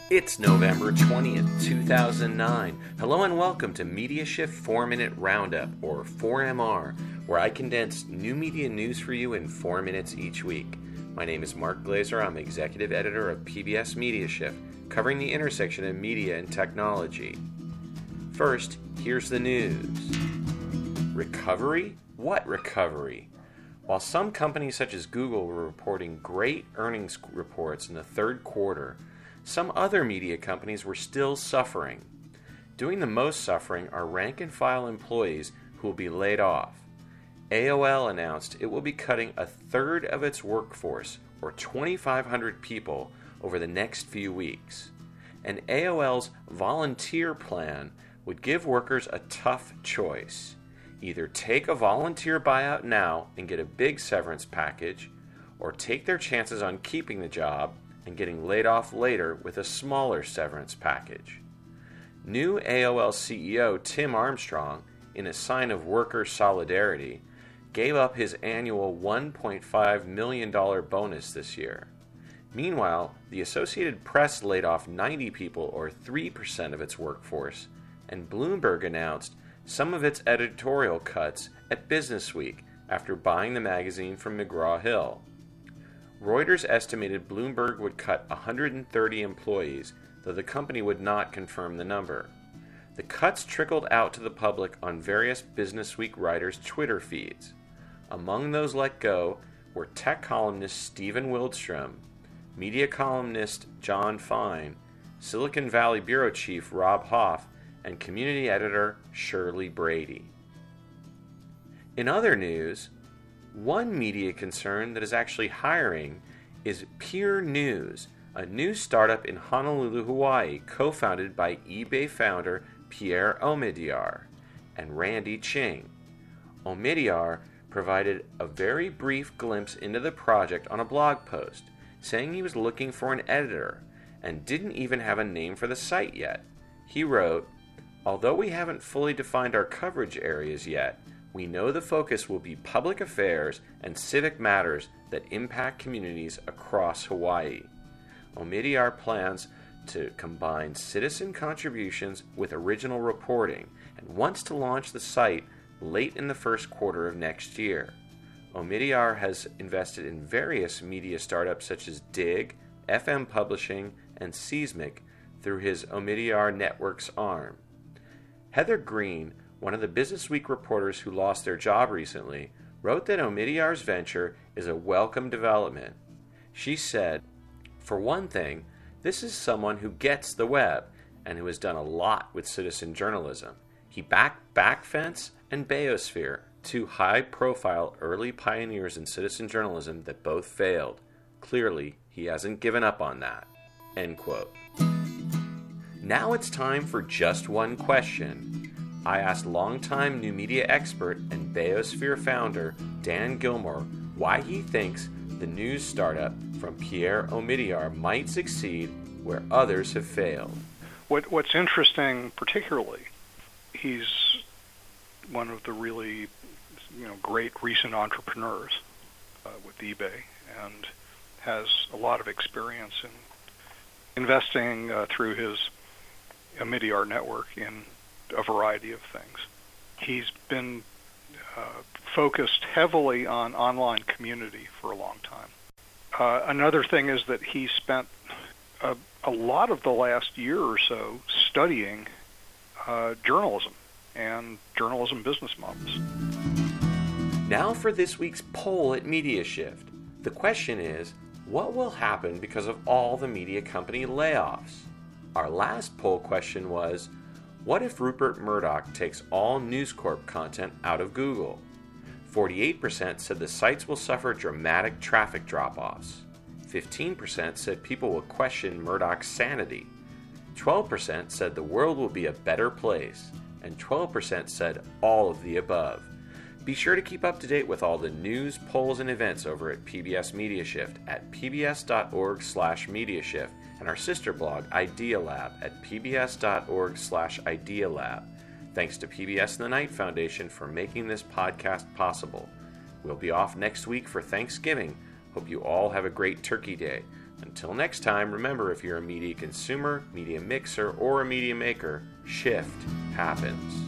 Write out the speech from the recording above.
It's November 20th, 2009. Hello and welcome to Media Shift 4-Minute Roundup, or 4MR, where I condense new media news for you in 4 minutes each week. My name is Mark Glazer. I'm executive editor of PBS Media Shift, covering the intersection of media and technology. First, here's the news. Recovery? What recovery? While some companies such as Google were reporting great earnings reports in the third quarter, some other media companies were still suffering. Doing the most suffering are rank-and-file employees who will be laid off. AOL announced it will be cutting a third of its workforce, or 2,500 people, over the next few weeks. And AOL's volunteer plan would give workers a tough choice. Either take a volunteer buyout now and get a big severance package, or take their chances on keeping the job and getting laid off later with a smaller severance package. New AOL CEO Tim Armstrong, in a sign of worker solidarity, gave up his annual $1.5 million bonus this year. Meanwhile, the Associated Press laid off 90 people, or 3% of its workforce, and Bloomberg announced some of its editorial cuts at Businessweek after buying the magazine from McGraw-Hill. Reuters estimated Bloomberg would cut 130 employees, though the company would not confirm the number. The cuts trickled out to the public on various Businessweek writers' Twitter feeds. Among those let go were tech columnist Stephen Wildstrom, media columnist John Fine, Silicon Valley bureau chief Rob Hoff, and community editor Shirley Brady. In other news, one media concern that is actually hiring is Peer News, a new startup in Honolulu, Hawaii, co-founded by eBay founder Pierre Omidyar and Randy Ching. Omidyar provided a very brief glimpse into the project on a blog post, saying he was looking for an editor and didn't even have a name for the site yet. He wrote, "Although we haven't fully defined our coverage areas yet, we know the focus will be public affairs and civic matters that impact communities across Hawaii." Omidyar plans to combine citizen contributions with original reporting and wants to launch the site late in the first quarter of next year. Omidyar has invested in various media startups such as Dig, FM Publishing, and Seismic through his Omidyar Networks arm. Heather Green, one of the Businessweek reporters who lost their job recently, wrote that Omidyar's venture is a welcome development. She said, "For one thing, this is someone who gets the web and who has done a lot with citizen journalism. He backed Backfence and Bayosphere, two high-profile early pioneers in citizen journalism that both failed. Clearly, he hasn't given up on that." End quote. Now it's time for Just One Question. I asked longtime new media expert and Bayosphere founder Dan Gilmore why he thinks the news startup from Pierre Omidyar might succeed where others have failed. What's interesting, particularly, he's one of the really great recent entrepreneurs with eBay and has a lot of experience in investing through his Omidyar network in a variety of things. He's been focused heavily on online community for a long time. Another thing is that he spent a lot of the last year or so studying journalism and journalism business models. Now for this week's poll at Media Shift. The question is, what will happen because of all the media company layoffs? Our last poll question was, what if Rupert Murdoch takes all News Corp content out of Google? 48% said the sites will suffer dramatic traffic drop-offs. 15% said people will question Murdoch's sanity. 12% said the world will be a better place. And 12% said all of the above. Be sure to keep up to date with all the news, polls, and events over at PBS Media Shift at pbs.org/mediashift and our sister blog Idealab at pbs.org/idealab. Thanks to PBS and the Knight Foundation for making this podcast possible. We'll be off next week for Thanksgiving. Hope you all have a great Turkey Day. Until next time, remember, if you're a media consumer, media mixer, or a media maker, shift happens.